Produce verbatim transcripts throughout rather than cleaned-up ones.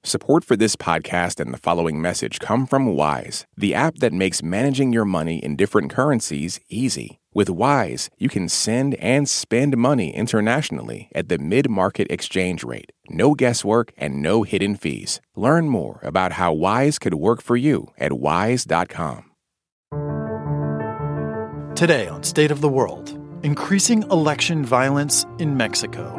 Support for this podcast and the following message come from Wise, the app that makes managing your money in different currencies easy. With Wise, you can send and spend money internationally at the mid-market exchange rate. No guesswork and no hidden fees. Learn more about how Wise could work for you at wise dot com. Today on State of the World, increasing election violence in Mexico.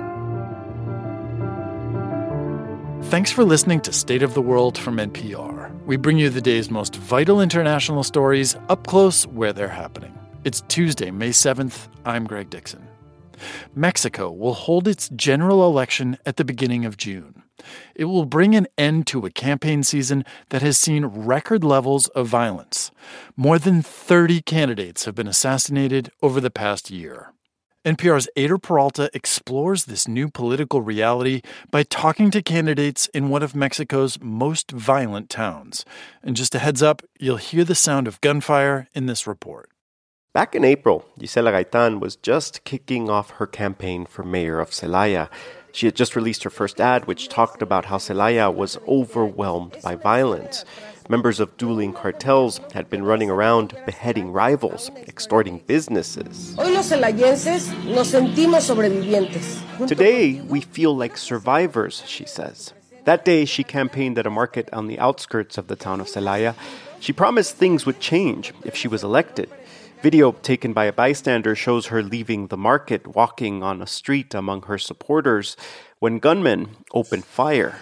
Thanks for listening to State of the World from N P R. We bring you the day's most vital international stories up close where they're happening. It's Tuesday, May seventh. I'm Greg Dixon. Mexico will hold its general election at the beginning of June. It will bring an end to a campaign season that has seen record levels of violence. More than thirty candidates have been assassinated over the past year. N P R's Eyder Peralta explores this new political reality by talking to candidates in one of Mexico's most violent towns. And just a heads up, you'll hear the sound of gunfire in this report. Back in April, Gisela Gaitan was just kicking off her campaign for mayor of Celaya. She had just released her first ad, which talked about how Celaya was overwhelmed by violence. Members of dueling cartels had been running around beheading rivals, extorting businesses. Hoy los celayenses nos sentimos sobrevivientes. Today, we feel like survivors, she says. That day, she campaigned at a market on the outskirts of the town of Celaya. She promised things would change if she was elected. Video taken by a bystander shows her leaving the market, walking on a street among her supporters, when gunmen opened fire.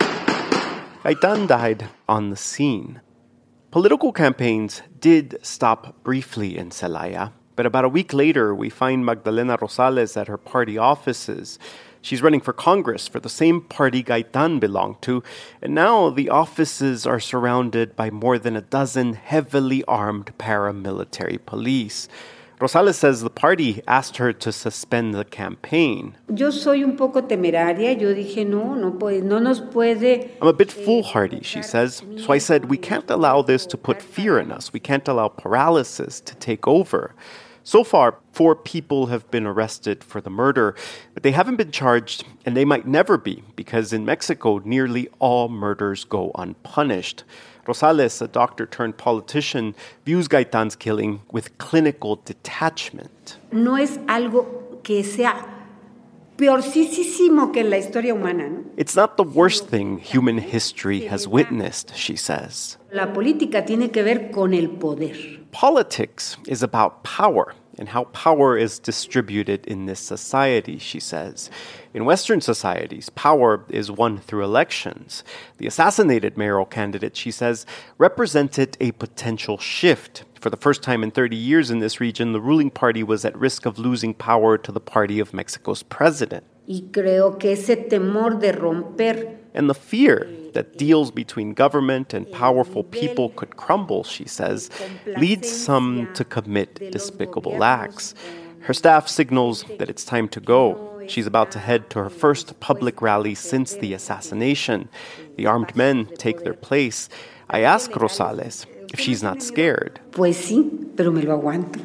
Gaitan died on the scene. Political campaigns did stop briefly in Celaya, but about a week later, we find Magdalena Rosales at her party offices. She's running for Congress for the same party Gaitan belonged to, and now the offices are surrounded by more than a dozen heavily armed paramilitary police. Rosales says the party asked her to suspend the campaign. Yo soy un poco temeraria. Yo dije, no, no puede, no nos puede. I'm a bit foolhardy, she says. So I said, we can't allow this to put fear in us. We can't allow paralysis to take over. So far, four people have been arrested for the murder, but they haven't been charged, and they might never be, because in Mexico, nearly all murders go unpunished. Rosales, a doctor-turned-politician, views Gaitan's killing with clinical detachment. No es algo que sea peorcísimo que en la historia humana, ¿no? It's not the worst thing human history has witnessed, she says. La política tiene que ver con el poder. Politics is about power and how power is distributed in this society, she says. In Western societies, power is won through elections. The assassinated mayoral candidate, she says, represented a potential shift. For the first time in thirty years in this region, the ruling party was at risk of losing power to the party of Mexico's president. Y creo que ese temor de romper. And the fear that deals between government and powerful people could crumble, she says, leads some to commit despicable acts. Her staff signals that it's time to go. She's about to head to her first public rally since the assassination. The armed men take their place. I ask Rosales if she's not scared. Pues sí, pero me lo aguanto.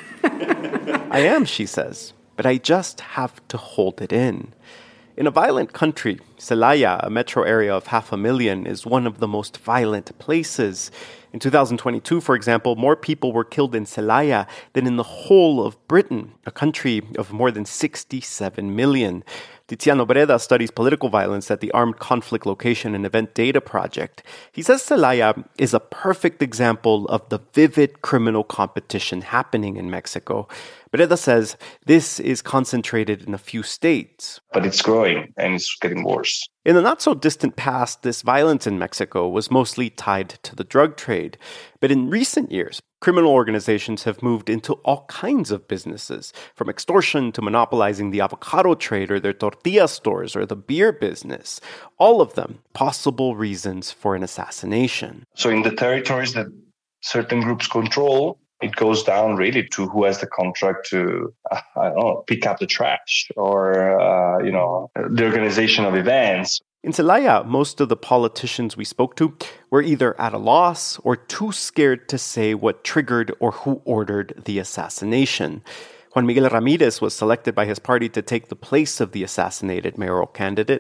I am, she says, but I just have to hold it in. In a violent country, Celaya, a metro area of half a million, is one of the most violent places. In two thousand twenty-two, for example, more people were killed in Celaya than in the whole of Britain, a country of more than sixty-seven million. Tiziano Breda studies political violence at the Armed Conflict Location and Event Data Project. He says Celaya is a perfect example of the vivid criminal competition happening in Mexico. Breda says this is concentrated in a few states. But it's growing and it's getting worse. In the not-so-distant past, this violence in Mexico was mostly tied to the drug trade. But in recent years, criminal organizations have moved into all kinds of businesses, from extortion to monopolizing the avocado trade or their tortilla stores or the beer business. All of them possible reasons for an assassination. So in the territories that certain groups control, it goes down really to who has the contract to, uh, I don't know, pick up the trash or, uh, you know, the organization of events. In Celaya, most of the politicians we spoke to were either at a loss or too scared to say what triggered or who ordered the assassination. Juan Miguel Ramirez was selected by his party to take the place of the assassinated mayoral candidate.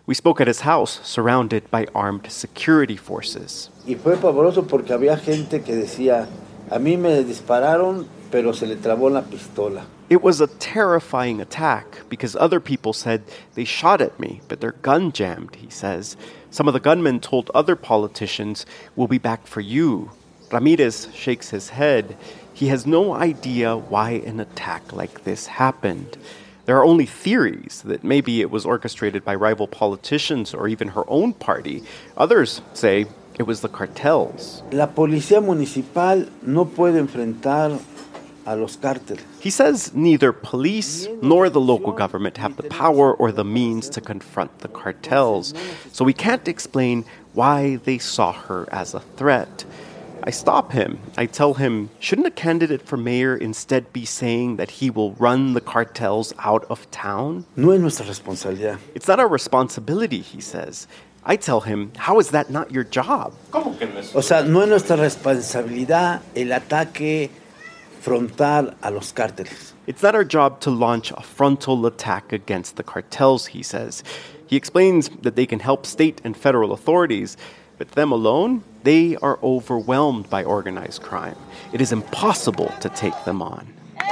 We spoke at his house, surrounded by armed security forces. Y fue pavoroso porque había gente que decía, a mí me dispararon, pero se le trabó la pistola. It was a terrifying attack because other people said they shot at me, but their gun jammed, he says. Some of the gunmen told other politicians, we'll be back for you. Ramirez shakes his head. He has no idea why an attack like this happened. There are only theories that maybe it was orchestrated by rival politicians or even her own party. Others say it was the cartels. La policía municipal no puede enfrentar a los cárteles. He says neither police nor the local government have the power or the means to confront the cartels, so we can't explain why they saw her as a threat. I stop him. I tell him, shouldn't a candidate for mayor instead be saying that he will run the cartels out of town? No es nuestra responsabilidad. It's not our responsibility, he says. I tell him, how is that not your job? O sea, no es nuestra responsabilidad el ataque frontal a los cárteles. It's not our job to launch a frontal attack against the cartels, he says. He explains that they can help state and federal authorities, but them alone, they are overwhelmed by organized crime. It is impossible to take them on.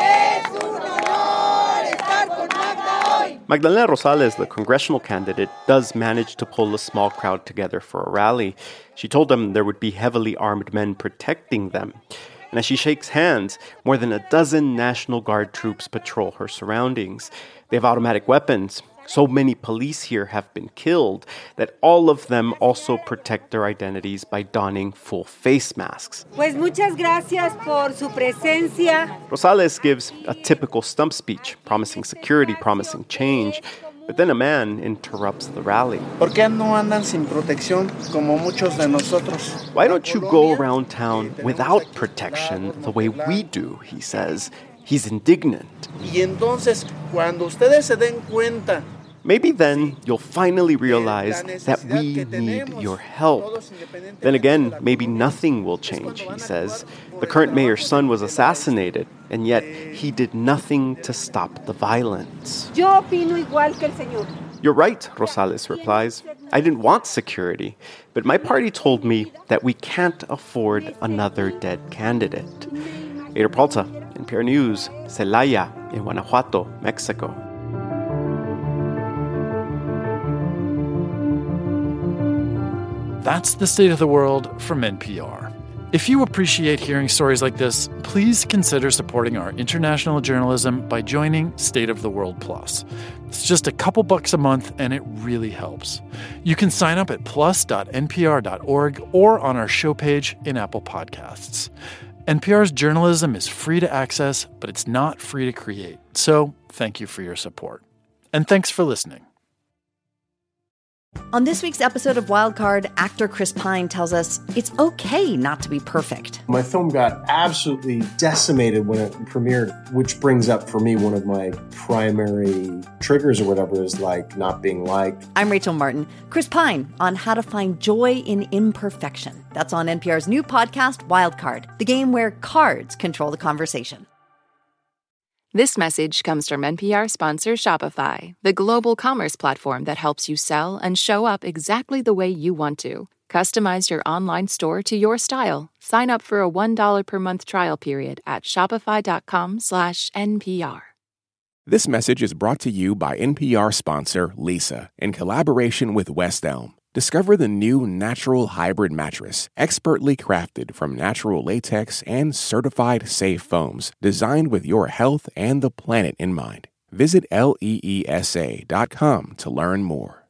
Magdalena Rosales, the congressional candidate, does manage to pull a small crowd together for a rally. She told them there would be heavily armed men protecting them. And as she shakes hands, more than a dozen National Guard troops patrol her surroundings. They have automatic weapons. So many police here have been killed that all of them also protect their identities by donning full face masks. Pues muchas gracias por su presencia. Rosales gives a typical stump speech, promising security, promising change. But then a man interrupts the rally. ¿Por qué no andan sin protección como muchos de nosotros? Why don't you go around town without protection the way we do, he says. He's indignant. Y entonces, cuando ustedes se den cuenta, maybe then you'll finally realize that we need your help. Then again, maybe nothing will change, he says. The current mayor's son was assassinated, and yet he did nothing to stop the violence. Yo opino igual que el señor. You're right, Rosales replies. I didn't want security, but my party told me that we can't afford another dead candidate. Ada Peralta, N P R News, Celaya, in Guanajuato, Mexico. That's the state of the world from N P R. If you appreciate hearing stories like this, please consider supporting our international journalism by joining State of the World Plus. It's just a couple bucks a month, and it really helps. You can sign up at plus dot n p r dot org or on our show page in Apple Podcasts. N P R's journalism is free to access, but it's not free to create. So thank you for your support. And thanks for listening. On this week's episode of Wildcard, actor Chris Pine tells us it's okay not to be perfect. My film got absolutely decimated when it premiered, which brings up for me one of my primary triggers or whatever is like not being liked. I'm Rachel Martin. Chris Pine on how to find joy in imperfection. That's on N P R's new podcast, Wildcard, the game where cards control the conversation. This message comes from N P R sponsor Shopify, the global commerce platform that helps you sell and show up exactly the way you want to. Customize your online store to your style. Sign up for a one dollar per month trial period at shopify.com slash NPR. This message is brought to you by N P R sponsor Leesa in collaboration with West Elm. Discover the new Natural Hybrid Mattress, expertly crafted from natural latex and certified safe foams, designed with your health and the planet in mind. Visit leesa dot com to learn more.